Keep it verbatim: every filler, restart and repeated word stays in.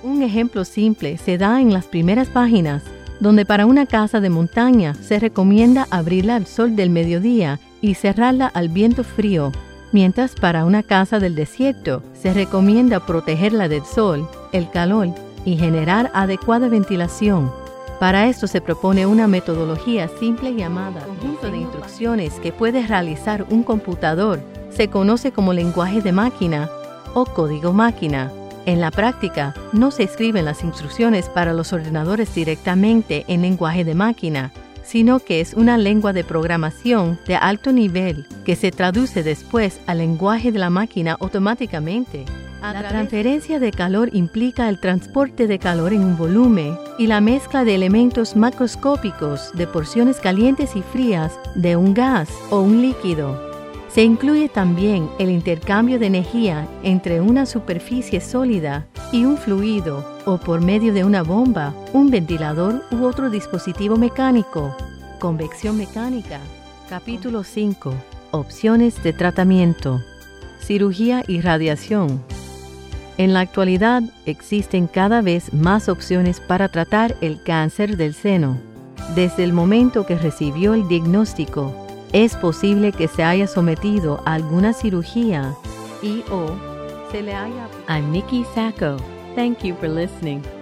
Un ejemplo simple se da en las primeras páginas, donde para una casa de montaña se recomienda abrirla al sol del mediodía y cerrarla al viento frío, mientras para una casa del desierto se recomienda protegerla del sol, el calor y generar adecuada ventilación. Para esto se propone una metodología simple llamada conjunto de instrucciones que puede realizar un computador. Se conoce como lenguaje de máquina o código máquina. En la práctica, no se escriben las instrucciones para los ordenadores directamente en lenguaje de máquina, sino que es una lengua de programación de alto nivel que se traduce después al lenguaje de la máquina automáticamente. La transferencia de calor implica el transporte de calor en un volumen y la mezcla de elementos macroscópicos de porciones calientes y frías de un gas o un líquido. Se incluye también el intercambio de energía entre una superficie sólida y un fluido o por medio de una bomba, un ventilador u otro dispositivo mecánico. Convección mecánica. Capítulo cinco. Opciones de tratamiento. Cirugía y radiación. En la actualidad existen cada vez más opciones para tratar el cáncer del seno. Desde el momento que recibió el diagnóstico, es posible que se haya sometido a alguna cirugía y o se le haya... I'm Nikki Sacco. Thank you for listening.